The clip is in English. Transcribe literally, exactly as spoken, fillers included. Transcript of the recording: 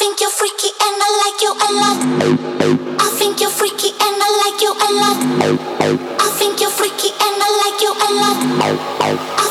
think you're freaky and I like you a lot. I think you're freaky and I like you a lot. I think you're freaky and I like you a lot. I